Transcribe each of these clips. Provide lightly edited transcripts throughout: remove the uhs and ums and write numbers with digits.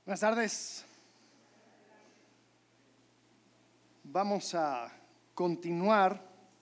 Buenas tardes. Vamos a continuar.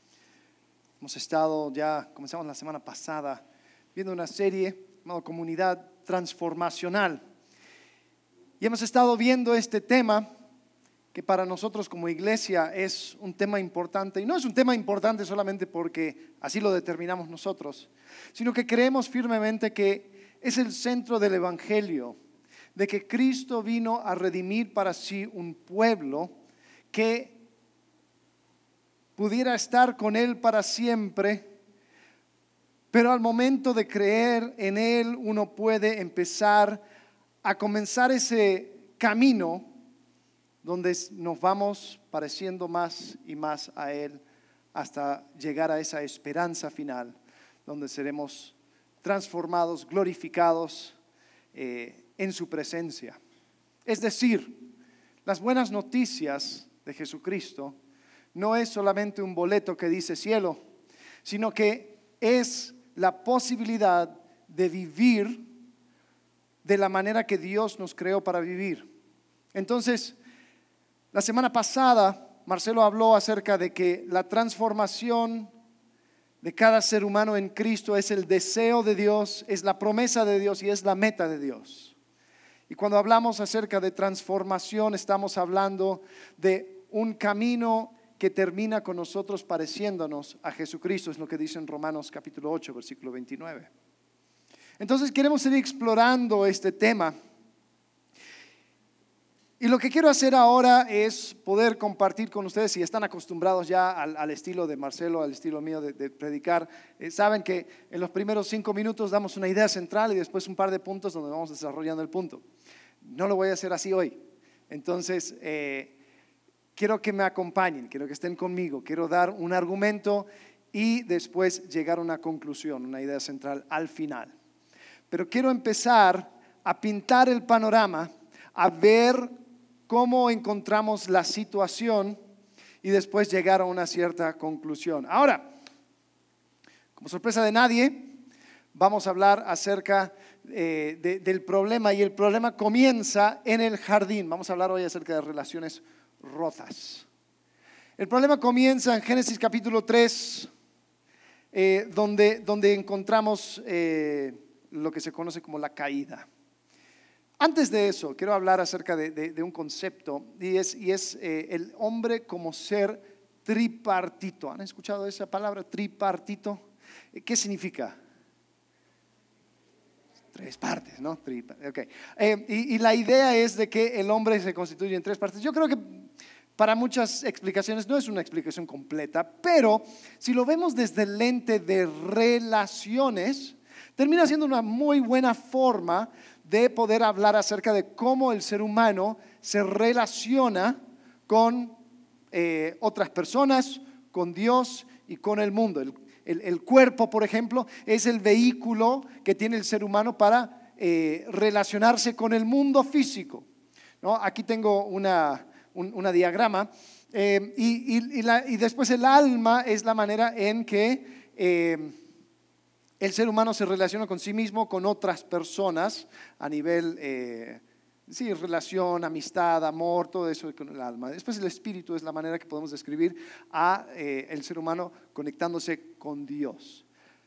Comenzamos la semana pasada viendo una serie llamada Comunidad Transformacional. Y hemos estado viendo este tema que para nosotros como iglesia es un tema importante. Y no es un tema importante solamente porque así lo determinamos nosotros, sino que creemos firmemente que es el centro del Evangelio, de que Cristo vino a redimir para sí un pueblo que pudiera estar con Él para siempre, pero al momento de creer en Él uno puede empezar a comenzar ese camino donde nos vamos pareciendo más y más a Él hasta llegar a esa esperanza final, donde seremos transformados, glorificados en su presencia. Es decir, las buenas noticias de Jesucristo no es solamente un boleto que dice cielo, sino que es la posibilidad de vivir de la manera que Dios nos creó para vivir. Entonces, la semana pasada Marcelo habló acerca de que la transformación de cada ser humano en Cristo es el deseo de Dios, es la promesa de Dios y es la meta de Dios. Y cuando hablamos acerca de transformación, estamos hablando de un camino que termina con nosotros pareciéndonos a Jesucristo, es lo que dice en Romanos capítulo 8, versículo 29. Entonces queremos ir explorando este tema. Y lo que quiero hacer ahora es poder compartir con ustedes, si están acostumbrados ya al estilo de Marcelo, al estilo mío de predicar, saben que en los primeros 5 minutos damos una idea central y después un par de puntos donde vamos desarrollando el punto. No lo voy a hacer así hoy. Entonces, quiero que me acompañen, quiero que estén conmigo, quiero dar un argumento y después llegar a una conclusión, una idea central al final. Pero quiero empezar a pintar el panorama, a ver cómo encontramos la situación y después llegar a una cierta conclusión. Ahora, como sorpresa de nadie, vamos a hablar acerca del problema, y el problema comienza en el jardín. Vamos a hablar hoy acerca de relaciones rotas. El problema comienza en Génesis capítulo 3, donde encontramos lo que se conoce como la caída. Antes de eso, quiero hablar acerca de un concepto y es el hombre como ser tripartito. ¿Han escuchado esa palabra, tripartito? ¿Qué significa? 3 partes, ¿no? Okay. Y la idea es de que el hombre se constituye en 3 partes. Yo creo que para muchas explicaciones no es una explicación completa, pero si lo vemos desde el lente de relaciones, termina siendo una muy buena forma de poder hablar acerca de cómo el ser humano se relaciona con otras personas, con Dios y con el mundo. El cuerpo, por ejemplo, es el vehículo que tiene el ser humano para relacionarse con el mundo físico, ¿no? Aquí tengo una diagrama y después el alma es la manera en que el ser humano se relaciona con sí mismo, con otras personas a nivel, relación, amistad, amor, todo eso con el alma. Después el espíritu es la manera que podemos describir a el ser humano conectándose con Dios.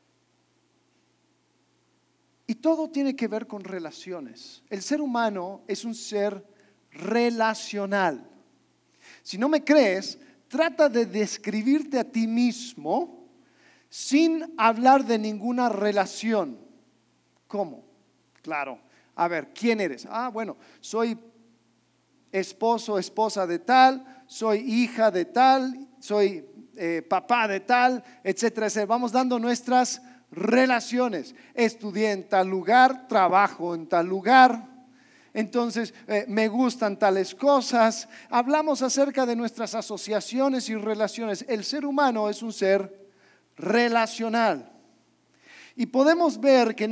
Y todo tiene que ver con relaciones. El ser humano es un ser relacional. Si no me crees, trata de describirte a ti mismo sin hablar de ninguna relación. ¿Cómo? Claro. A ver, ¿quién eres? Bueno, soy esposo, esposa de tal, soy hija de tal, soy papá de tal, etcétera, etcétera. Vamos dando nuestras relaciones. Estudié en tal lugar, trabajo en tal lugar. Entonces, me gustan tales cosas. Hablamos acerca de nuestras asociaciones y relaciones. El ser humano es un ser relacional. Y podemos ver que en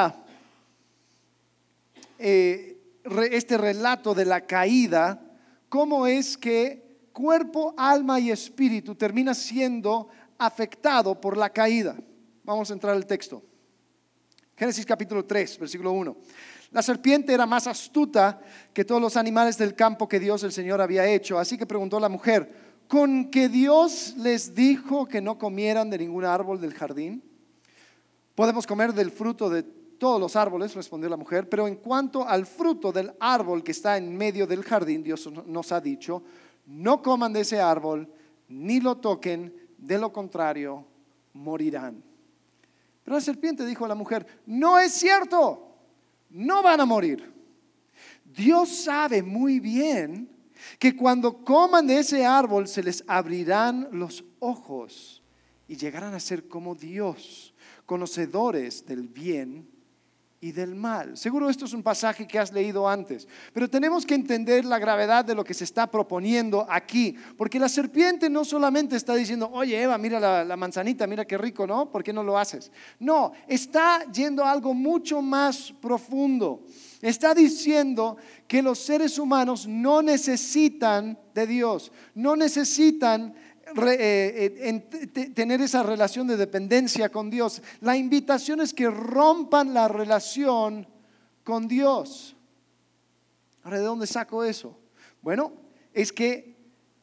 este relato de la caída, cómo es que cuerpo, alma y espíritu termina siendo afectado por la caída. Vamos a entrar al texto. Génesis capítulo 3, versículo 1. La serpiente era más astuta que todos los animales del campo que Dios el Señor había hecho. Así que preguntó a la mujer: ¿con que Dios les dijo que no comieran de ningún árbol del jardín? Podemos comer del fruto de todos los árboles, respondió la mujer, pero en cuanto al fruto del árbol que está en medio del jardín, Dios nos ha dicho: no coman de ese árbol, ni lo toquen, de lo contrario morirán. Pero la serpiente dijo a la mujer: no es cierto, no van a morir. Dios sabe muy bien que cuando coman de ese árbol se les abrirán los ojos y llegarán a ser como Dios, conocedores del bien y del mal. Seguro esto es un pasaje que has leído antes, pero tenemos que entender la gravedad de lo que se está proponiendo aquí, porque la serpiente no solamente está diciendo: oye Eva, mira la manzanita, mira qué rico, ¿no? ¿Por qué no lo haces? No, está yendo a algo mucho más profundo. Está diciendo que los seres humanos no necesitan de Dios, no necesitan tener esa relación de dependencia con Dios. La invitación es que rompan la relación con Dios. Ahora, ¿de dónde saco eso? Bueno, es que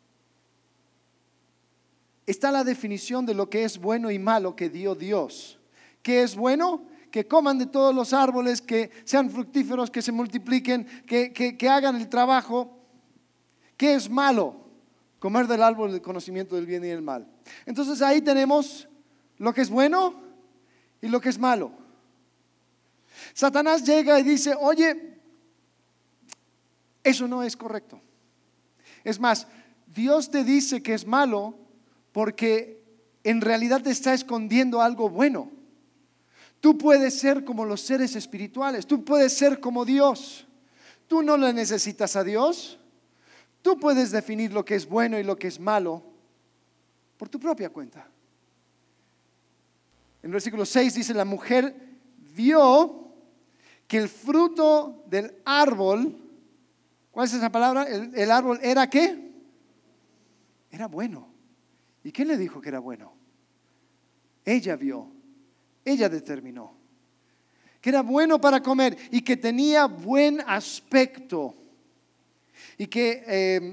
está la definición de lo que es bueno y malo que dio Dios. ¿Qué es bueno? Que coman de todos los árboles, que sean fructíferos, que se multipliquen, que hagan el trabajo. ¿Qué es malo? Comer del árbol del conocimiento del bien y del mal. Entonces ahí tenemos lo que es bueno y lo que es malo. Satanás llega y dice: oye, eso no es correcto. Es más, Dios te dice que es malo porque en realidad te está escondiendo algo bueno. Tú puedes ser como los seres espirituales, tú puedes ser como Dios. Tú no le necesitas a Dios. Tú puedes definir lo que es bueno y lo que es malo por tu propia cuenta. En el versículo 6 dice: la mujer vio que el fruto del árbol, ¿cuál es esa palabra? El árbol era ¿qué? Era bueno. ¿Y quién le dijo que era bueno? Ella vio, ella determinó que era bueno para comer y que tenía buen aspecto. Y que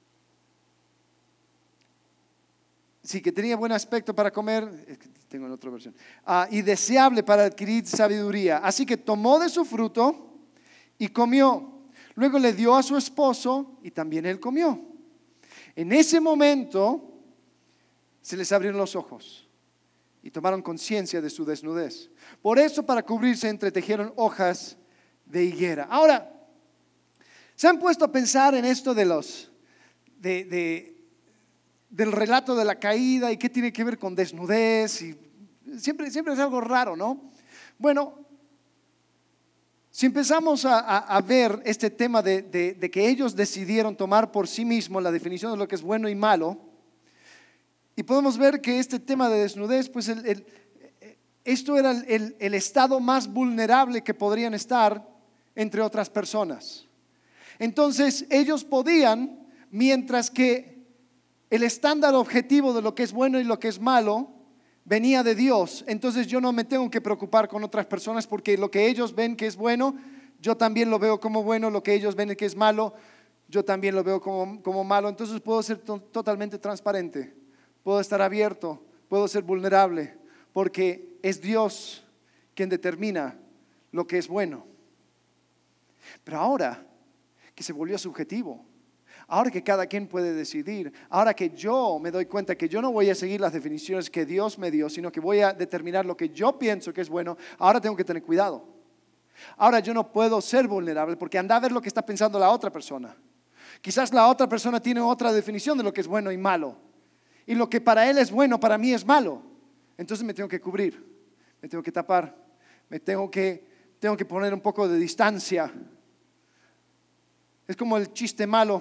sí, que tenía buen aspecto para comer, tengo en otra versión, y deseable para adquirir sabiduría. Así que tomó de su fruto y comió. Luego le dio a su esposo y también él comió. En ese momento se les abrieron los ojos y tomaron conciencia de su desnudez. Por eso, para cubrirse, entretejieron hojas de higuera. Ahora, ¿se han puesto a pensar en esto del relato de la caída y qué tiene que ver con desnudez? Y siempre es algo raro, ¿no? Bueno, si empezamos a ver este tema de que ellos decidieron tomar por sí mismos la definición de lo que es bueno y malo, y podemos ver que este tema de desnudez, pues esto era el estado más vulnerable que podrían estar entre otras personas. Entonces ellos podían, mientras que el estándar objetivo de lo que es bueno y lo que es malo venía de Dios, entonces yo no me tengo que preocupar con otras personas, porque lo que ellos ven que es bueno, yo también lo veo como bueno. Lo que ellos ven que es malo, yo también lo veo como malo. Entonces puedo ser totalmente transparente, puedo estar abierto, puedo ser vulnerable, porque es Dios quien determina lo que es bueno. Pero ahora que se volvió subjetivo, ahora que cada quien puede decidir, ahora que yo me doy cuenta que yo no voy a seguir las definiciones que Dios me dio, sino que voy a determinar lo que yo pienso que es bueno, ahora tengo que tener cuidado. Ahora yo no puedo ser vulnerable, porque anda a ver lo que está pensando la otra persona. Quizás la otra persona tiene otra definición de lo que es bueno y malo, y lo que para él es bueno, para mí es malo. Entonces me tengo que cubrir, me tengo que tapar, tengo que poner un poco de distancia. Es como el chiste malo.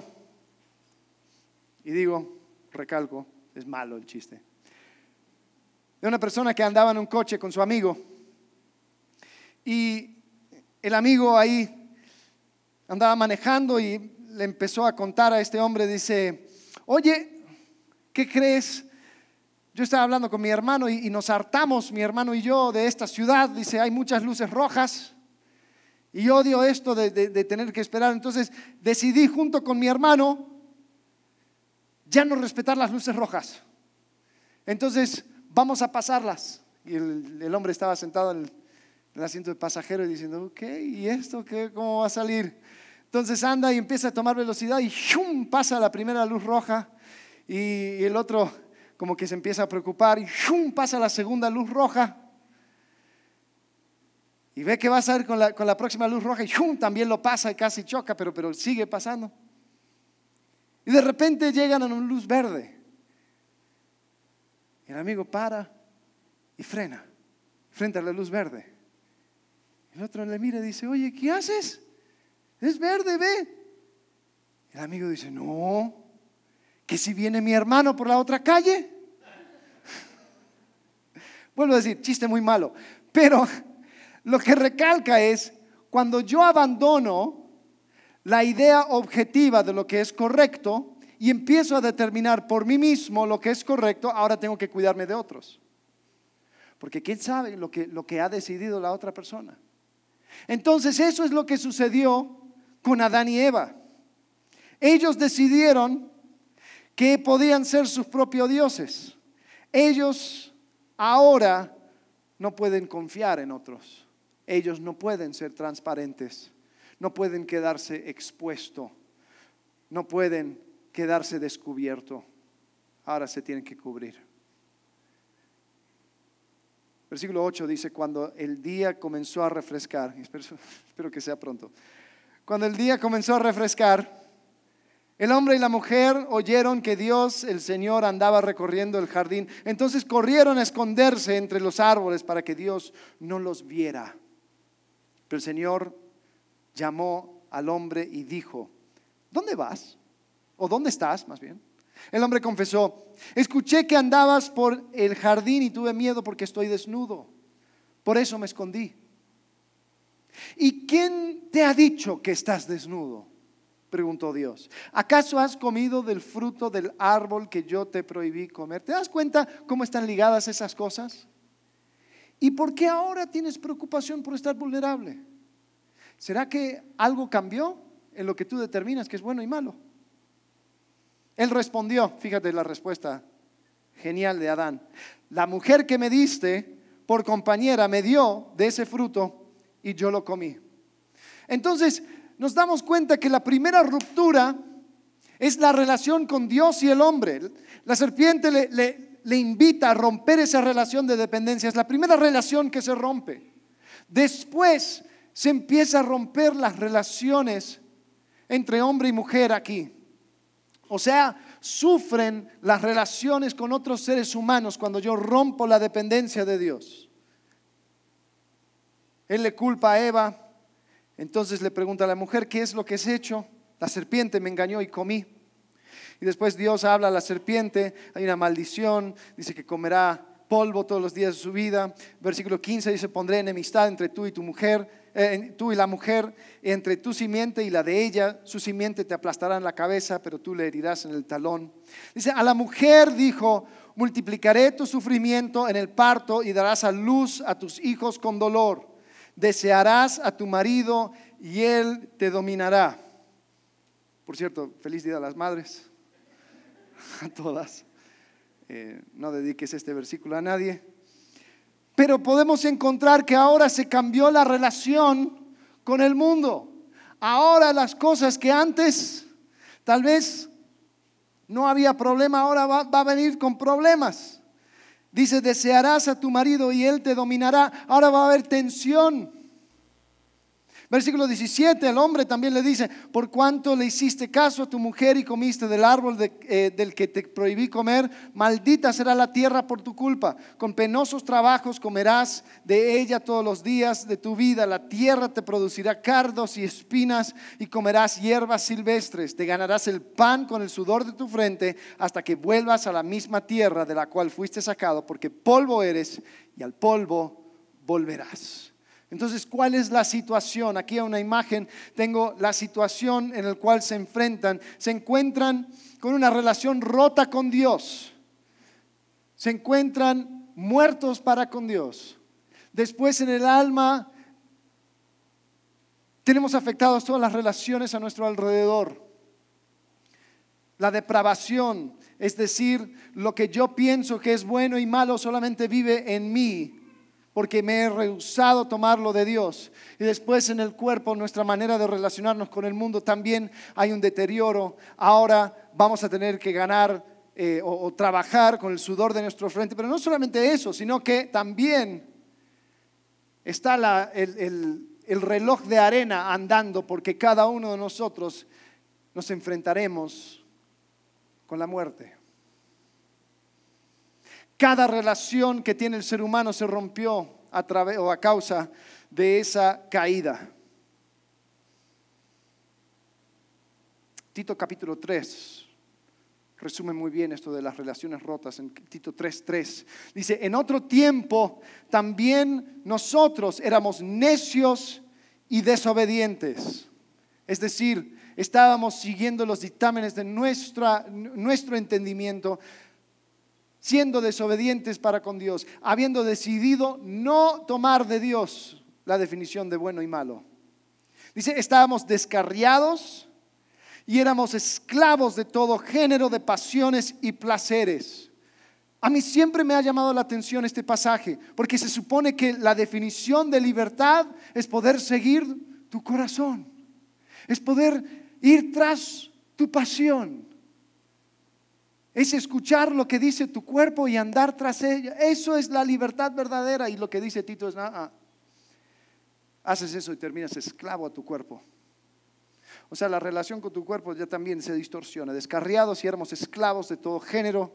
Y digo, recalco, es malo el chiste. De una persona que andaba en un coche con su amigo. Y el amigo ahí andaba manejando y le empezó a contar a este hombre. Dice: oye, ¿qué crees? Yo estaba hablando con mi hermano y nos hartamos, mi hermano y yo, de esta ciudad. Dice: hay muchas luces rojas. Y odio esto de tener que esperar. Entonces decidí junto con mi hermano ya no respetar las luces rojas. Entonces vamos a pasarlas. Y el hombre estaba sentado en el asiento de pasajero y diciendo, ok, ¿y esto qué? ¿Cómo va a salir? Entonces anda y empieza a tomar velocidad y ¡shum! Pasa la primera luz roja. Y el otro como que se empieza a preocupar y ¡shum! Pasa la segunda luz roja. Y ve que va a salir con la próxima luz roja y ¡shum! También lo pasa y casi choca, pero sigue pasando. Y de repente llegan a una luz verde. El amigo para y frena frente a la luz verde. El otro le mira y dice, oye, ¿qué haces? Es verde, ve. El amigo dice, no, que si viene mi hermano por la otra calle. Vuelvo a decir, chiste muy malo, pero lo que recalca es cuando yo abandono la idea objetiva de lo que es correcto y empiezo a determinar por mí mismo lo que es correcto, ahora tengo que cuidarme de otros. Porque quién sabe lo que ha decidido la otra persona. Entonces eso es lo que sucedió con Adán y Eva. Ellos decidieron que podían ser sus propios dioses. Ellos ahora no pueden confiar en otros. Ellos no pueden ser transparentes. No pueden quedarse expuestos. No pueden quedarse descubiertos. Ahora se tienen que cubrir. Versículo 8 dice, cuando el día comenzó a refrescar, espero que sea pronto. Cuando el día comenzó a refrescar, el hombre y la mujer oyeron que Dios, el Señor, andaba recorriendo el jardín. Entonces corrieron a esconderse entre los árboles para que Dios no los viera. Pero el Señor llamó al hombre y dijo, ¿dónde vas? ¿O dónde estás, más bien? El hombre confesó, escuché que andabas por el jardín y tuve miedo porque estoy desnudo. Por eso me escondí. ¿Y quién te ha dicho que estás desnudo? Preguntó Dios. ¿Acaso has comido del fruto del árbol que yo te prohibí comer? ¿Te das cuenta cómo están ligadas esas cosas? ¿Y por qué ahora tienes preocupación por estar vulnerable? ¿Será que algo cambió en lo que tú determinas que es bueno y malo? Él respondió, fíjate la respuesta genial de Adán. La mujer que me diste por compañera me dio de ese fruto y yo lo comí. Entonces nos damos cuenta que la primera ruptura es la relación con Dios y el hombre. La serpiente le invita a romper esa relación de dependencia. Es la primera relación que se rompe. Después se empieza a romper las relaciones entre hombre y mujer aquí. O sea, sufren las relaciones con otros seres humanos cuando yo rompo la dependencia de Dios. Él le culpa a Eva, entonces le pregunta a la mujer, ¿qué es lo que has hecho? La serpiente me engañó y comí. Y después Dios habla a la serpiente, hay una maldición, dice que comerá polvo todos los días de su vida. Versículo 15 dice, pondré enemistad entre tú y tu mujer, tú y la mujer, entre tu simiente y la de ella, su simiente te aplastará en la cabeza, pero tú le herirás en el talón. Dice, a la mujer dijo, multiplicaré tu sufrimiento en el parto y darás a luz a tus hijos con dolor. Desearás a tu marido y él te dominará. Por cierto, feliz día a las madres, a todas. No dediques este versículo a nadie. Pero podemos encontrar que ahora se cambió la relación con el mundo. Ahora las cosas que antes tal vez no había problema, ahora va a venir con problemas. Dice, desearás a tu marido y él te dominará. Ahora va a haber tensión. Versículo 17, el hombre también le dice, por cuanto le hiciste caso a tu mujer y comiste del árbol del que te prohibí comer, maldita será la tierra por tu culpa. Con penosos trabajos comerás de ella todos los días de tu vida. La tierra te producirá cardos y espinas y comerás hierbas silvestres. Te ganarás el pan con el sudor de tu frente hasta que vuelvas a la misma tierra de la cual fuiste sacado, porque polvo eres y al polvo volverás. Entonces, ¿cuál es la situación? Aquí en una imagen tengo la situación en la cual se enfrentan. Se encuentran con una relación rota con Dios. Se encuentran muertos para con Dios. Después en el alma Tenemos afectadas todas las relaciones a nuestro alrededor. La depravación, es decir, lo que yo pienso que es bueno y malo solamente vive en mí, porque me he rehusado tomarlo de Dios. Y después en el cuerpo, nuestra manera de relacionarnos con el mundo, también hay un deterioro. Ahora vamos a tener que ganar o trabajar con el sudor de nuestro frente. Pero no solamente eso, sino que también está el reloj de arena andando, porque cada uno de nosotros nos enfrentaremos con la muerte. Cada relación que tiene el ser humano se rompió a causa de esa caída. Tito capítulo 3 resume muy bien esto de las relaciones rotas en Tito 3:3. Dice, en otro tiempo también nosotros éramos necios y desobedientes. Es decir, estábamos siguiendo los dictámenes de nuestro entendimiento, siendo desobedientes para con Dios, habiendo decidido no tomar de Dios la definición de bueno y malo. Dice, estábamos descarriados y éramos esclavos de todo género de pasiones y placeres. A mí siempre me ha llamado la atención este pasaje, porque se supone que la definición de libertad es poder seguir tu corazón, es poder ir tras tu pasión. Es escuchar lo que dice tu cuerpo y andar tras ella. Eso es la libertad verdadera. Y lo que dice Tito es, haces eso y terminas esclavo a tu cuerpo. O sea, la relación con tu cuerpo ya también se distorsiona. Descarriados y éramos esclavos de todo género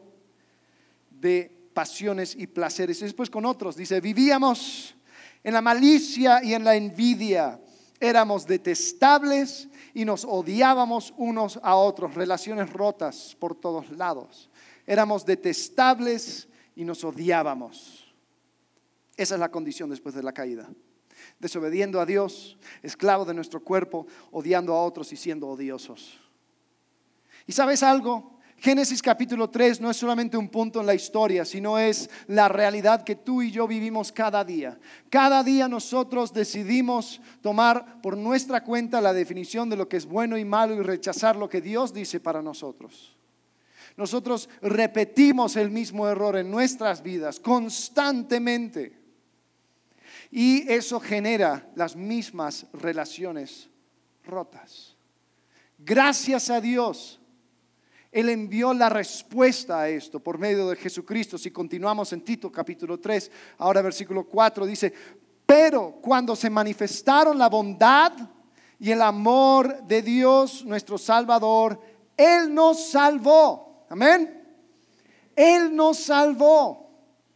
de pasiones y placeres. Y después con otros, dice, vivíamos en la malicia y en la envidia. Éramos detestables y nos odiábamos unos a otros, relaciones rotas por todos lados. Éramos detestables y nos odiábamos. Esa es la condición después de la caída. Desobediendo a Dios, esclavo de nuestro cuerpo, odiando a otros y siendo odiosos. ¿Y sabes algo? Génesis capítulo 3 no es solamente un punto en la historia, sino es la realidad que tú y yo vivimos cada día. Cada día nosotros decidimos tomar por nuestra cuenta la definición de lo que es bueno y malo y rechazar lo que Dios dice para nosotros. Nosotros repetimos el mismo error en nuestras vidas constantemente y eso genera las mismas relaciones rotas. Gracias a Dios, Él envió la respuesta a esto por medio de Jesucristo. Si continuamos en Tito capítulo 3, ahora versículo 4 dice, pero cuando se manifestaron la bondad y el amor de Dios nuestro Salvador, Él nos salvó. Amén. Él nos salvó.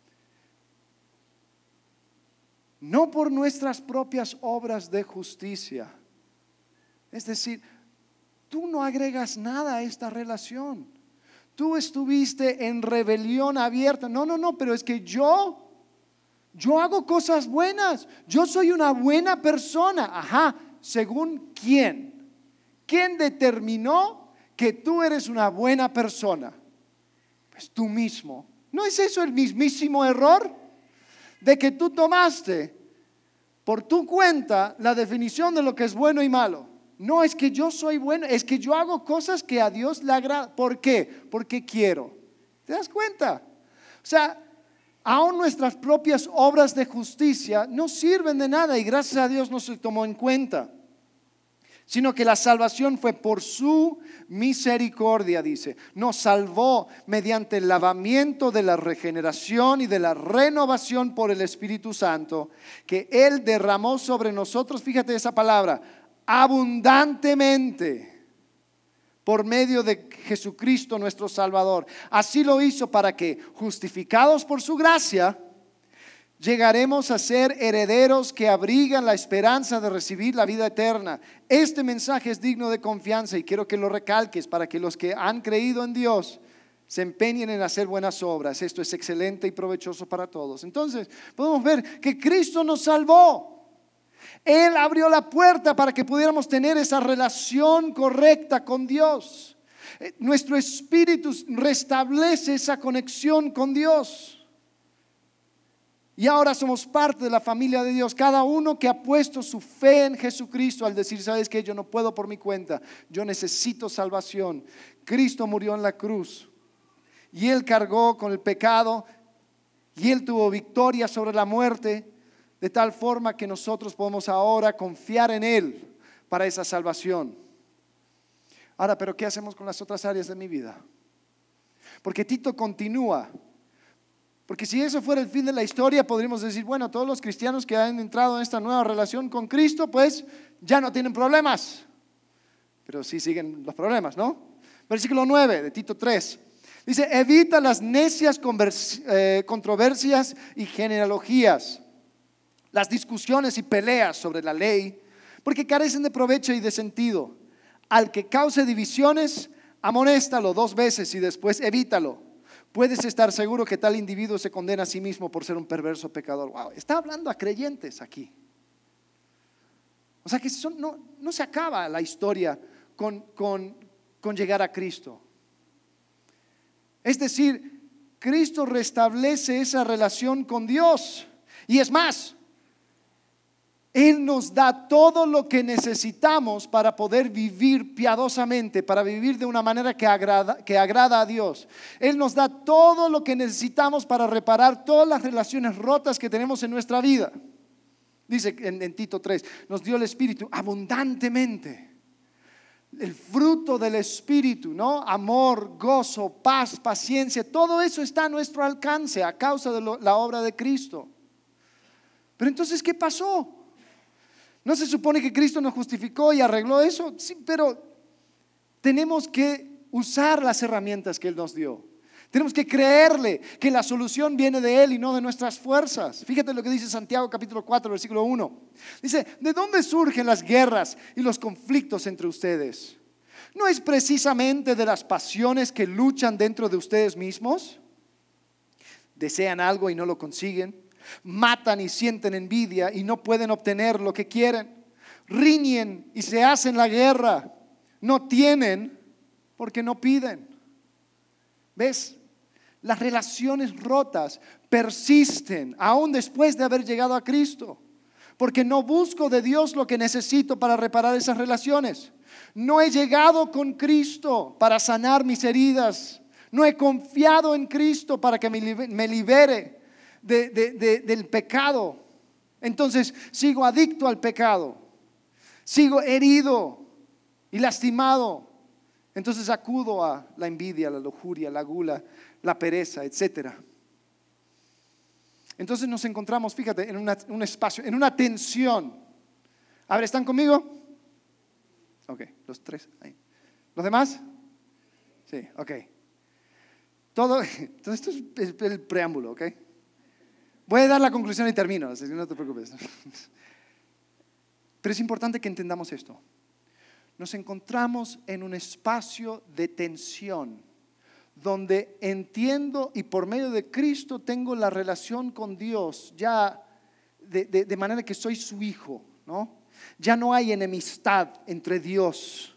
No por nuestras propias obras de justicia. Es decir, tú no agregas nada a esta relación. Tú estuviste en rebelión abierta. No, pero es que yo hago cosas buenas. Yo soy una buena persona. Ajá, ¿según quién? ¿Quién determinó que tú eres una buena persona? Pues tú mismo. ¿No es eso el mismísimo error? De que tú tomaste por tu cuenta la definición de lo que es bueno y malo. No es que yo soy bueno, es que yo hago cosas que a Dios le agrada. ¿Por qué? Porque quiero. ¿Te das cuenta? O sea, aún nuestras propias obras de justicia no sirven de nada y gracias a Dios no se tomó en cuenta. Sino que la salvación fue por su misericordia, dice. Nos salvó mediante el lavamiento de la regeneración y de la renovación por el Espíritu Santo que Él derramó sobre nosotros. Fíjate esa palabra. Abundantemente por medio de Jesucristo nuestro Salvador. Así lo hizo para que, justificados por su gracia, llegaremos a ser herederos que abrigan la esperanza de recibir la vida eterna. Este mensaje es digno de confianza y quiero que lo recalques para que los que han creído en Dios se empeñen en hacer buenas obras. Esto es excelente y provechoso para todos. Entonces podemos ver que Cristo nos salvó. Él abrió la puerta para que pudiéramos tener esa relación correcta con Dios. Nuestro espíritu restablece esa conexión con Dios. Y ahora somos parte de la familia de Dios. Cada uno que ha puesto su fe en Jesucristo al decir, ¿sabes qué? Yo no puedo por mi cuenta. Yo necesito salvación. Cristo murió en la cruz. Y Él cargó con el pecado. Y Él tuvo victoria sobre la muerte. De tal forma que nosotros podemos ahora confiar en Él para esa salvación. Ahora, ¿pero qué hacemos con las otras áreas de mi vida? Porque Tito continúa. Porque si eso fuera el fin de la historia, podríamos decir, bueno, todos los cristianos que han entrado en esta nueva relación con Cristo, pues ya no tienen problemas. Pero sí siguen los problemas, ¿no? Versículo 9 de Tito 3. Dice, evita las necias controversias y genealogías, las discusiones y peleas sobre la ley, porque carecen de provecho y de sentido. Al que cause divisiones, amonéstalo 2 veces y después evítalo. Puedes estar seguro que tal individuo se condena a sí mismo por ser un perverso pecador. Wow, está hablando a creyentes aquí. O sea que no se acaba la historia con llegar a Cristo. Es decir, Cristo restablece esa relación con Dios. Y es más, Él nos da todo lo que necesitamos para poder vivir piadosamente, para vivir de una manera que agrada a Dios. Él nos da todo lo que necesitamos para reparar todas las relaciones rotas que tenemos en nuestra vida. Dice en Tito 3, nos dio el Espíritu abundantemente. El fruto del Espíritu, ¿no? Amor, gozo, paz, paciencia, todo eso está a nuestro alcance a causa de la obra de Cristo. Pero entonces, ¿qué pasó? ¿No se supone que Cristo nos justificó y arregló eso? Sí, pero tenemos que usar las herramientas que Él nos dio. Tenemos que creerle que la solución viene de Él y no de nuestras fuerzas. Fíjate lo que dice Santiago capítulo 4 versículo 1. Dice, ¿de dónde surgen las guerras y los conflictos entre ustedes? ¿No es precisamente de las pasiones que luchan dentro de ustedes mismos? Desean algo y no lo consiguen. Matan y sienten envidia y no pueden obtener lo que quieren. Riñen y se hacen la guerra. No tienen porque no piden. ¿Ves? Las relaciones rotas persisten aún después de haber llegado a Cristo. Porque no busco de Dios lo que necesito para reparar esas relaciones. No he llegado con Cristo para sanar mis heridas. No he confiado en Cristo para que me libere del pecado. Entonces sigo adicto al pecado, sigo herido y lastimado. Entonces acudo a la envidia, la lujuria, la gula, la pereza, etc. Entonces nos encontramos, fíjate, en un espacio, en una tensión. A ver, ¿están conmigo? Ok, los 3 ahí. ¿Los demás? Sí, ok. Todo esto es el preámbulo, ok. Voy a dar la conclusión y termino, así que no te preocupes. Pero es importante que entendamos esto. Nos encontramos en un espacio de tensión, donde entiendo y por medio de Cristo tengo la relación con Dios, ya de manera que soy su hijo, ¿no? Ya no hay enemistad entre Dios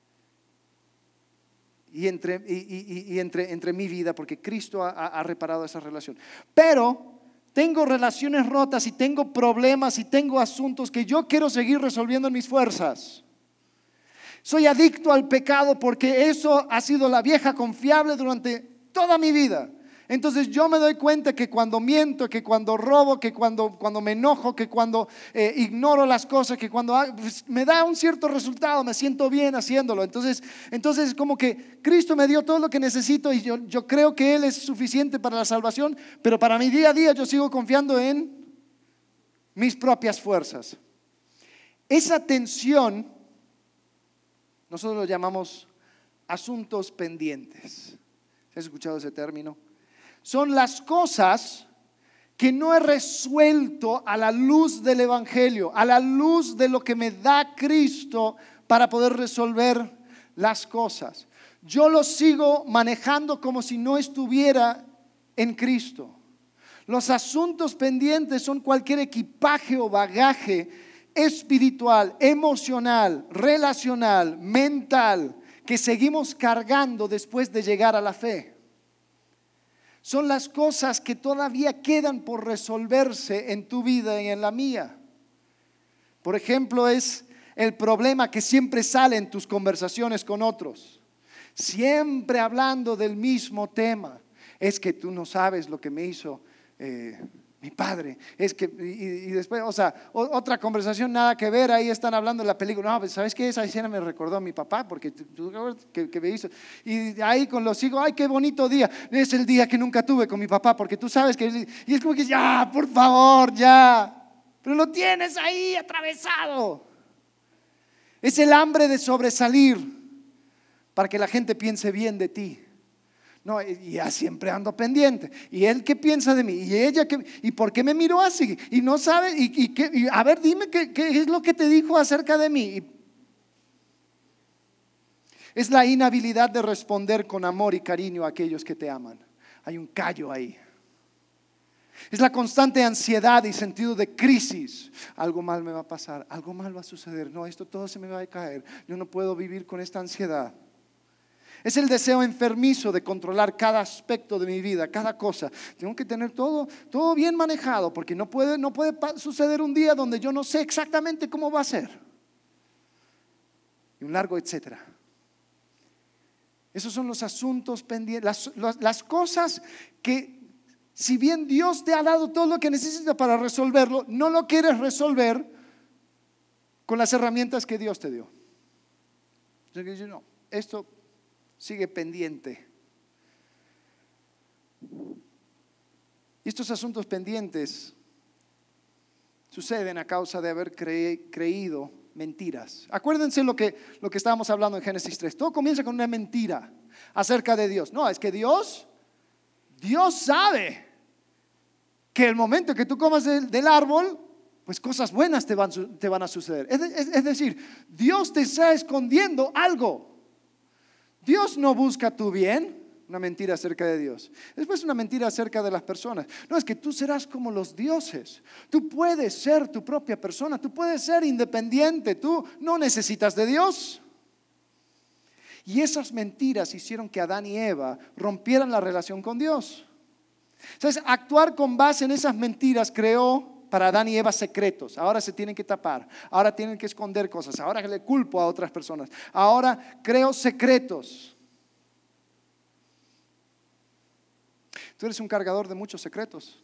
y entre mi vida, porque Cristo ha reparado esa relación. Pero tengo relaciones rotas y tengo problemas y tengo asuntos que yo quiero seguir resolviendo en mis fuerzas. Soy adicto al pecado porque eso ha sido la vieja confiable durante toda mi vida. Entonces yo me doy cuenta que cuando miento, que cuando robo, que cuando me enojo, que cuando ignoro las cosas, que cuando pues, me da un cierto resultado, me siento bien haciéndolo. Entonces es como que Cristo me dio todo lo que necesito y yo creo que Él es suficiente para la salvación, pero para mi día a día yo sigo confiando en mis propias fuerzas. Esa tensión nosotros lo llamamos asuntos pendientes. ¿Has escuchado ese término? Son las cosas que no he resuelto a la luz del Evangelio, a la luz de lo que me da Cristo para poder resolver las cosas. Yo lo sigo manejando como si no estuviera en Cristo. Los asuntos pendientes son cualquier equipaje o bagaje espiritual, emocional, relacional, mental que seguimos cargando después de llegar a la fe. Son las cosas que todavía quedan por resolverse en tu vida y en la mía. Por ejemplo, es el problema que siempre sale en tus conversaciones con otros. Siempre hablando del mismo tema. Es que tú no sabes lo que me hizo mi padre. Es que, y después, otra conversación nada que ver. Ahí están hablando de la película. No, pues, ¿sabes qué? Esa escena me recordó a mi papá porque que me hizo. Y ahí con los hijos, ay, qué bonito día. Es el día que nunca tuve con mi papá porque tú sabes que. Y es como que ya, por favor, ya. Pero lo tienes ahí atravesado. Es el hambre de sobresalir para que la gente piense bien de ti. No, y ya siempre ando pendiente. ¿Y él qué piensa de mí? ¿Y ella qué? ¿Y por qué me miró así? Y no sabe, y a ver, dime qué es lo que te dijo acerca de mí. Es la inhabilidad de responder con amor y cariño a aquellos que te aman. Hay un callo ahí. Es la constante ansiedad y sentido de crisis. Algo mal me va a pasar, algo mal va a suceder. No, esto todo se me va a caer. Yo no puedo vivir con esta ansiedad. Es el deseo enfermizo de controlar cada aspecto de mi vida, cada cosa. Tengo que tener todo bien manejado porque no puede suceder un día donde yo no sé exactamente cómo va a ser. Y un largo etcétera. Esos son los asuntos pendientes, las cosas que, si bien Dios te ha dado todo lo que necesitas para resolverlo, no lo quieres resolver con las herramientas que Dios te dio. Entonces, no, esto sigue pendiente. Y estos asuntos pendientes suceden a causa de haber creído mentiras. Acuérdense lo que estábamos hablando en Génesis 3. Todo comienza con una mentira acerca de Dios. No, es que Dios sabe que el momento que tú comas del árbol, pues cosas buenas te van a suceder. Es decir, Dios te está escondiendo algo. Dios no busca tu bien. Una mentira acerca de Dios. Después una mentira acerca de las personas. No, es que tú serás como los dioses. Tú puedes ser tu propia persona. Tú puedes ser independiente. Tú no necesitas de Dios. Y esas mentiras hicieron que Adán y Eva rompieran la relación con Dios. ¿Sabes? Actuar con base en esas mentiras creó para Adán y Eva secretos. Ahora se tienen que tapar. Ahora tienen que esconder cosas. Ahora le culpo a otras personas. Ahora creo secretos. Tú eres un cargador de muchos secretos.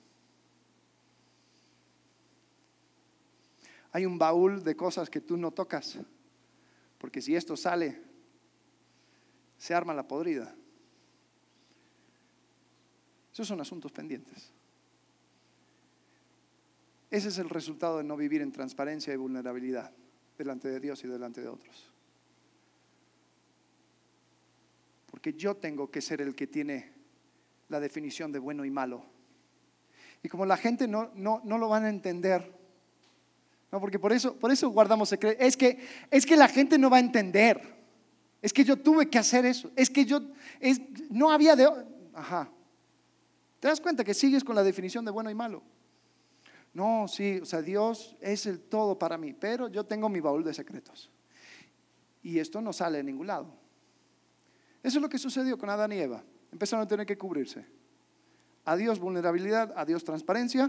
Hay un baúl de cosas que tú no tocas, porque si esto sale, se arma la podrida. Esos son asuntos pendientes. Ese es el resultado de no vivir en transparencia y vulnerabilidad delante de Dios y delante de otros. Porque yo tengo que ser el que tiene la definición de bueno y malo. Y como la gente no lo van a entender, no, porque por eso guardamos secretos. Es que la gente no va a entender. Es que yo tuve que hacer eso. No había de. Ajá. ¿Te das cuenta que sigues con la definición de bueno y malo? No, sí, Dios es el todo para mí, pero yo tengo mi baúl de secretos. Y esto no sale de ningún lado. Eso es lo que sucedió con Adán y Eva. Empezaron a tener que cubrirse. A Dios vulnerabilidad, a Dios transparencia.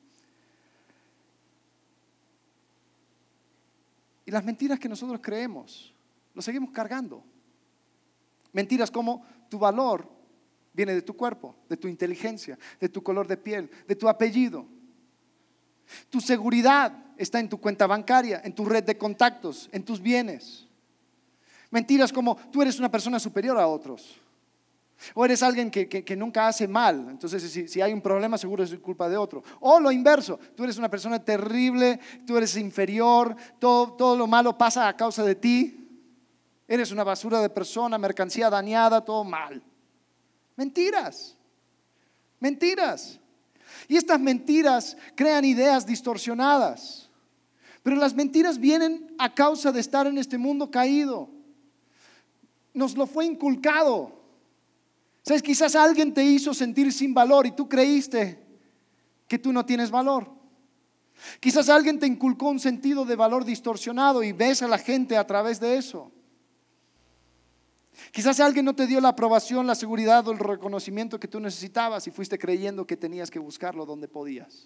Y las mentiras que nosotros creemos, lo seguimos cargando. Mentiras como tu valor viene de tu cuerpo, de tu inteligencia, de tu color de piel, de tu apellido. Tu seguridad está en tu cuenta bancaria, en tu red de contactos, en tus bienes. Mentiras como tú eres una persona superior a otros. O eres alguien que nunca hace mal. Entonces si hay un problema seguro es culpa de otro. O lo inverso, tú eres una persona terrible, tú eres inferior, todo lo malo pasa a causa de ti. Eres una basura de persona, mercancía dañada, todo mal. Mentiras. Y estas mentiras crean ideas distorsionadas. Pero las mentiras vienen a causa de estar en este mundo caído. Nos lo fue inculcado. ¿Sabes? Quizás alguien te hizo sentir sin valor y tú creíste que tú no tienes valor. Quizás alguien te inculcó un sentido de valor distorsionado y ves a la gente a través de eso. Quizás alguien no te dio la aprobación, la seguridad o el reconocimiento que tú necesitabas y fuiste creyendo que tenías que buscarlo donde podías.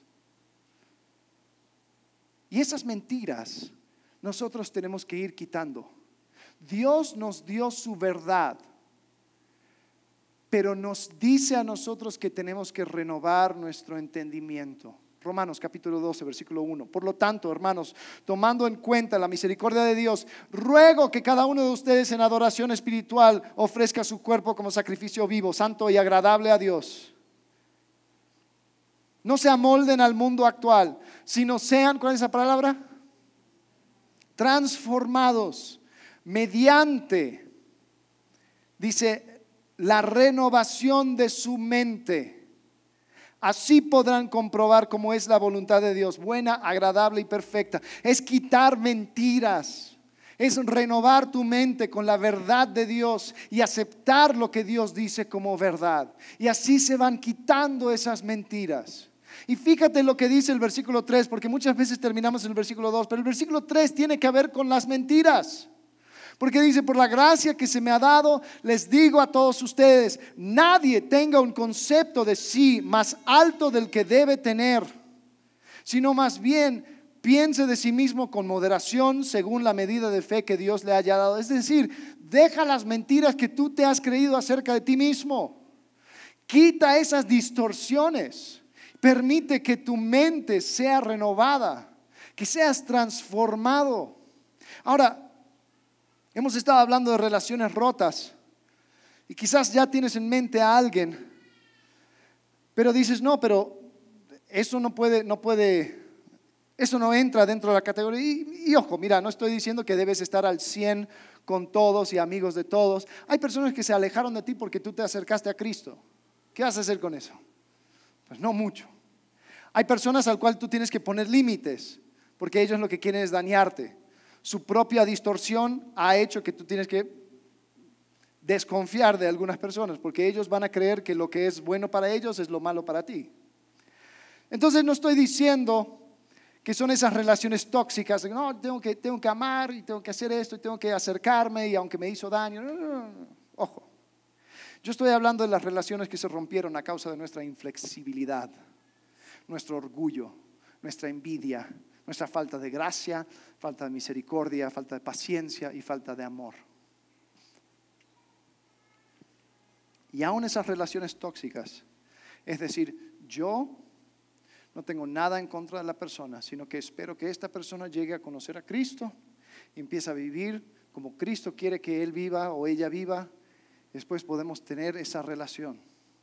Y esas mentiras nosotros tenemos que ir quitando. Dios nos dio su verdad, pero nos dice a nosotros que tenemos que renovar nuestro entendimiento. Romanos capítulo 12, versículo 1. Por lo tanto, hermanos, tomando en cuenta la misericordia de Dios, ruego que cada uno de ustedes en adoración espiritual ofrezca su cuerpo como sacrificio vivo, santo y agradable a Dios. No se amolden al mundo actual, sino sean, ¿cuál es esa palabra? Transformados mediante, dice, la renovación de su mente. Así podrán comprobar cómo es la voluntad de Dios, buena, agradable y perfecta. Es quitar mentiras, es renovar tu mente con la verdad de Dios y aceptar lo que Dios dice como verdad. Y así se van quitando esas mentiras. Y fíjate lo que dice el versículo 3, porque muchas veces terminamos en el versículo 2, pero el versículo 3 tiene que ver con las mentiras. Porque dice, por la gracia que se me ha dado, les digo a todos ustedes, nadie tenga un concepto de sí más alto del que debe tener, sino más bien piense de sí mismo con moderación según la medida de fe que Dios le haya dado. Es decir, deja las mentiras que tú te has creído acerca de ti mismo. Quita esas distorsiones. Permite que tu mente sea renovada, que seas transformado. Ahora, hemos estado hablando de relaciones rotas y quizás ya tienes en mente a alguien, pero dices, no, pero eso no puede, eso no entra dentro de la categoría. Y ojo, mira, no estoy diciendo que debes estar al 100 con todos y amigos de todos. Hay personas que se alejaron de ti porque tú te acercaste a Cristo. ¿Qué vas a hacer con eso? Pues no mucho. Hay personas al cual tú tienes que poner límites porque ellos lo que quieren es dañarte. Su propia distorsión ha hecho que tú tienes que desconfiar de algunas personas porque ellos van a creer que lo que es bueno para ellos es lo malo para ti. Entonces no estoy diciendo que son esas relaciones tóxicas, no, tengo que amar y tengo que hacer esto y tengo que acercarme y aunque me hizo daño, no. Ojo, yo estoy hablando de las relaciones que se rompieron a causa de nuestra inflexibilidad, nuestro orgullo, nuestra envidia, nuestra falta de gracia, falta de misericordia, falta de paciencia y falta de amor. Y aún esas relaciones tóxicas, es decir, yo no tengo nada en contra de la persona, sino que espero que esta persona llegue a conocer a Cristo y empiece a vivir como Cristo quiere que él viva o ella viva. Después podemos tener esa relación.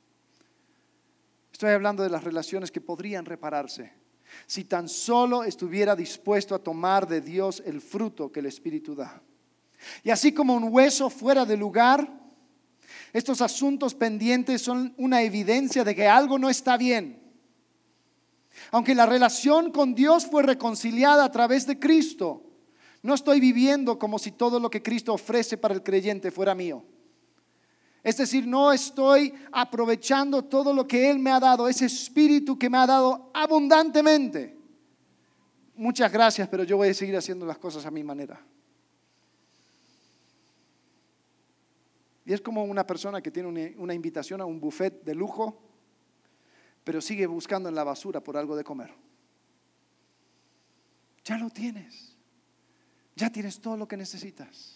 Estoy hablando de las relaciones que podrían repararse si tan solo estuviera dispuesto a tomar de Dios el fruto que el Espíritu da. Y así como un hueso fuera de lugar, estos asuntos pendientes son una evidencia de que algo no está bien. Aunque la relación con Dios fue reconciliada a través de Cristo, no estoy viviendo como si todo lo que Cristo ofrece para el creyente fuera mío. Es decir, no estoy aprovechando todo lo que Él me ha dado, ese espíritu que me ha dado abundantemente. Muchas gracias, pero yo voy a seguir haciendo las cosas a mi manera. Y es como una persona que tiene una invitación a un buffet de lujo, pero sigue buscando en la basura por algo de comer. Ya lo tienes. Ya tienes todo lo que necesitas.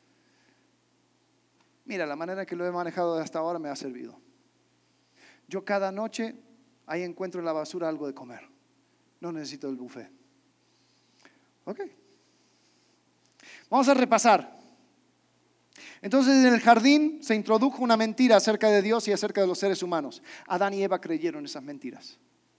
Mira, la manera que lo he manejado hasta ahora me ha servido. Yo cada noche ahí encuentro en la basura algo de comer. No necesito el buffet. Ok. Vamos a repasar. Entonces en el jardín se introdujo una mentira acerca de Dios y acerca de los seres humanos. Adán y Eva creyeron esas mentiras.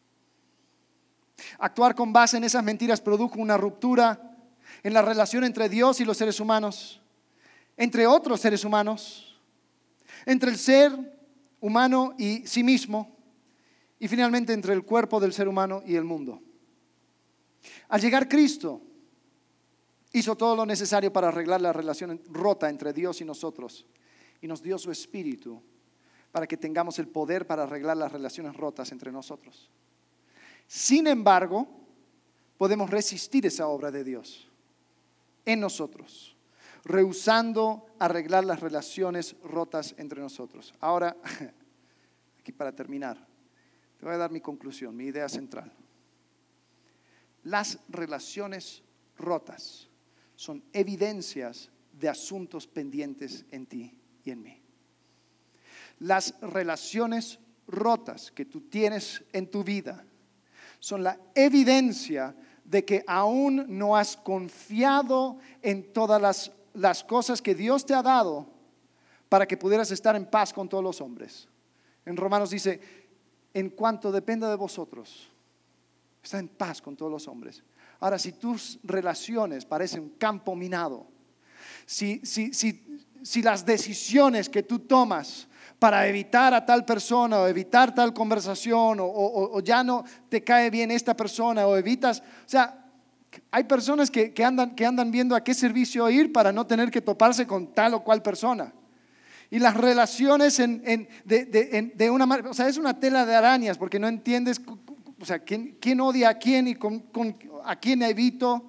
Actuar con base en esas mentiras produjo una ruptura en la relación entre Dios y los seres humanos, entre otros seres humanos, entre el ser humano y sí mismo, y finalmente entre el cuerpo del ser humano y el mundo. Al llegar Cristo, hizo todo lo necesario para arreglar la relación rota entre Dios y nosotros, y nos dio su Espíritu para que tengamos el poder para arreglar las relaciones rotas entre nosotros. Sin embargo, podemos resistir esa obra de Dios en nosotros, rehusando arreglar las relaciones rotas entre nosotros. Ahora, aquí para terminar, te voy a dar mi conclusión, mi idea central. Las relaciones rotas son evidencias de asuntos pendientes en ti y en mí. Las relaciones rotas que tú tienes en tu vida son la evidencia de que aún no has confiado en todas las cosas que Dios te ha dado para que pudieras estar en paz con todos los hombres. En Romanos dice, en cuanto dependa de vosotros, está en paz con todos los hombres. Ahora, si tus relaciones parecen un campo minado, si las decisiones que tú tomas para evitar a tal persona o evitar tal conversación o ya no te cae bien esta persona o evitas, o sea, hay personas que andan viendo a qué servicio ir para no tener que toparse con tal o cual persona. Y las relaciones de una manera, o sea, es una tela de arañas porque no entiendes, o sea, quién odia a quién y a quién evito.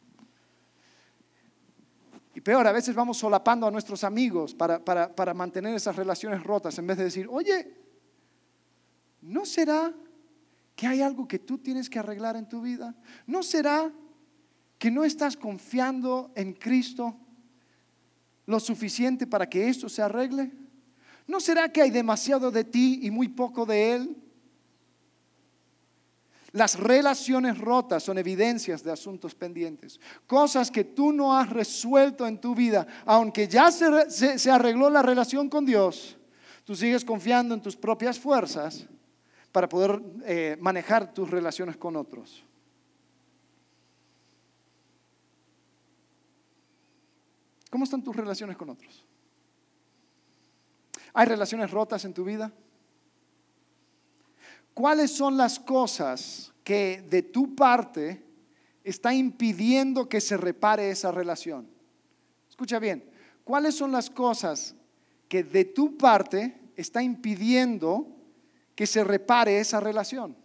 Y peor, a veces vamos solapando a nuestros amigos para mantener esas relaciones rotas en vez de decir, oye, ¿no será que hay algo que tú tienes que arreglar en tu vida? ¿No será que no estás confiando en Cristo lo suficiente para que esto se arregle? ¿No será que hay demasiado de ti y muy poco de Él? Las relaciones rotas son evidencias de asuntos pendientes, cosas que tú no has resuelto en tu vida. Aunque ya se arregló la relación con Dios, tú sigues confiando en tus propias fuerzas para poder manejar tus relaciones con otros. ¿Cómo están tus relaciones con otros? ¿Hay relaciones rotas en tu vida? ¿Cuáles son las cosas que de tu parte está impidiendo que se repare esa relación? Escucha bien, ¿cuáles son las cosas que de tu parte está impidiendo que se repare esa relación?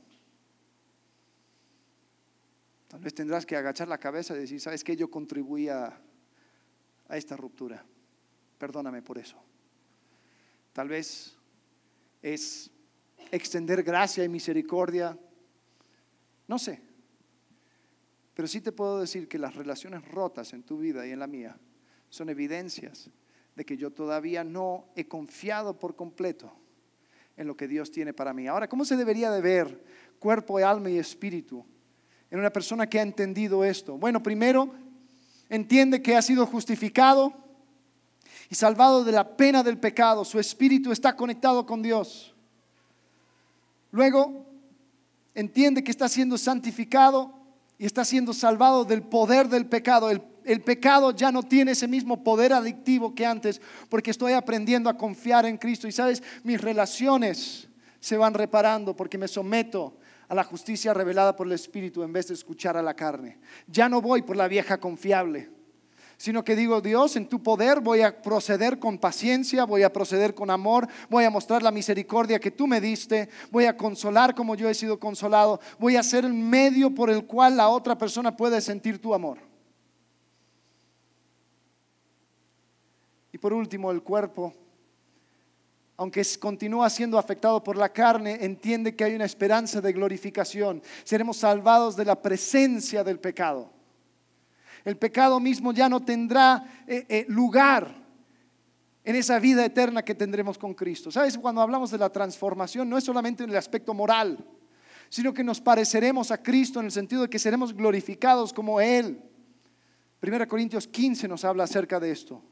Tal vez tendrás que agachar la cabeza y decir, ¿sabes qué? Yo contribuí a esta ruptura. Perdóname por eso. Tal vez es extender gracia y misericordia, no sé, pero sí te puedo decir que las relaciones rotas en tu vida y en la mía son evidencias de que yo todavía no he confiado por completo en lo que Dios tiene para mí. Ahora, ¿cómo se debería de ver cuerpo, alma y espíritu en una persona que ha entendido esto? Bueno, primero, entiende que ha sido justificado y salvado de la pena del pecado. Su espíritu está conectado con Dios. Luego, entiende que está siendo santificado y está siendo salvado del poder del pecado. El pecado ya no tiene ese mismo poder adictivo que antes, porque estoy aprendiendo a confiar en Cristo. Y sabes, mis relaciones se van reparando porque me someto a la justicia revelada por el Espíritu en vez de escuchar a la carne. Ya no voy por la vieja confiable, sino que digo, Dios, en tu poder voy a proceder con paciencia, voy a proceder con amor, voy a mostrar la misericordia que tú me diste, voy a consolar como yo he sido consolado, voy a ser el medio por el cual la otra persona puede sentir tu amor. Y por último, el cuerpo, aunque continúa siendo afectado por la carne, entiende que hay una esperanza de glorificación. Seremos salvados de la presencia del pecado. El pecado mismo ya no tendrá lugar en esa vida eterna que tendremos con Cristo. ¿Sabes? Cuando hablamos de la transformación, no es solamente en el aspecto moral, sino que nos pareceremos a Cristo en el sentido de que seremos glorificados como Él. 1 Corintios 15 nos habla acerca de esto.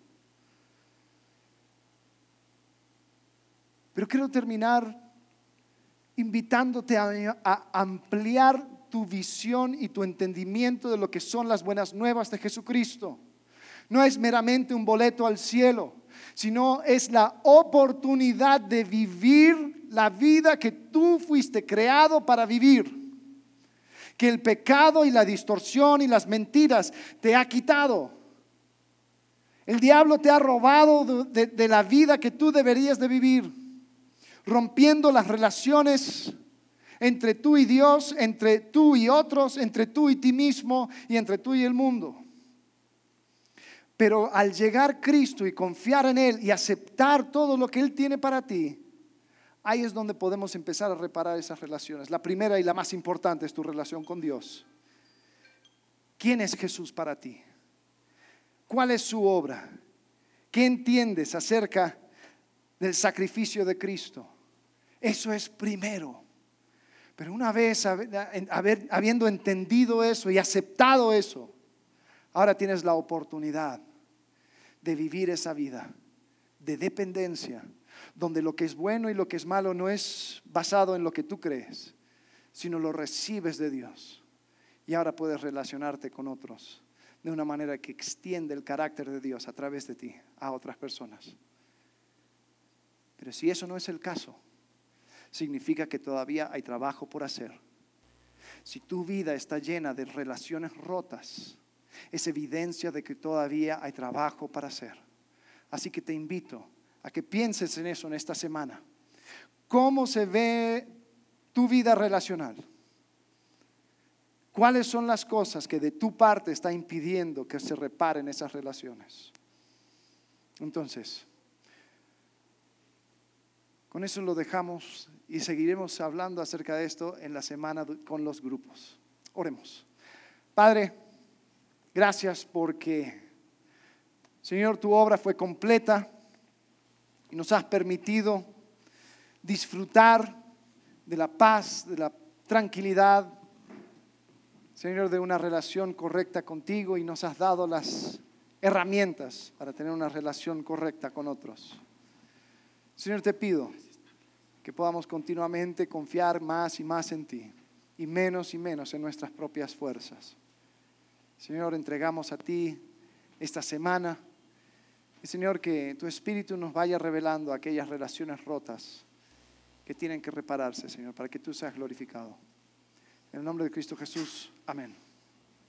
Pero quiero terminar invitándote a ampliar tu visión y tu entendimiento de lo que son las buenas nuevas de Jesucristo. No es meramente un boleto al cielo, sino es la oportunidad de vivir la vida que tú fuiste creado para vivir, que el pecado y la distorsión y las mentiras te ha quitado. El diablo te ha robado de la vida que tú deberías de vivir, rompiendo las relaciones entre tú y Dios, entre tú y otros, entre tú y ti mismo y entre tú y el mundo. Pero al llegar Cristo y confiar en Él y aceptar todo lo que Él tiene para ti, ahí es donde podemos empezar a reparar esas relaciones. La primera y la más importante es tu relación con Dios. ¿Quién es Jesús para ti? ¿Cuál es su obra? ¿Qué entiendes acerca del sacrificio de Cristo? Eso es primero. Pero una vez habiendo entendido eso y aceptado eso, ahora tienes la oportunidad de vivir esa vida de dependencia, donde lo que es bueno y lo que es malo no es basado en lo que tú crees, sino lo recibes de Dios. Y ahora puedes relacionarte con otros de una manera que extiende el carácter de Dios a través de ti a otras personas. Pero si eso no es el caso, significa que todavía hay trabajo por hacer. Si tu vida está llena de relaciones rotas, es evidencia de que todavía hay trabajo para hacer. Así que te invito a que pienses en eso en esta semana. ¿Cómo se ve tu vida relacional? ¿Cuáles son las cosas que de tu parte está impidiendo que se reparen esas relaciones? Entonces, con eso lo dejamos y seguiremos hablando acerca de esto en la semana con los grupos. Oremos. Padre, gracias porque, Señor, tu obra fue completa y nos has permitido disfrutar de la paz, de la tranquilidad, Señor, de una relación correcta contigo, y nos has dado las herramientas para tener una relación correcta con otros. Señor, te pido que podamos continuamente confiar más y más en ti y menos en nuestras propias fuerzas. Señor, entregamos a ti esta semana y, Señor, que tu Espíritu nos vaya revelando aquellas relaciones rotas que tienen que repararse, Señor, para que tú seas glorificado. En el nombre de Cristo Jesús, amén.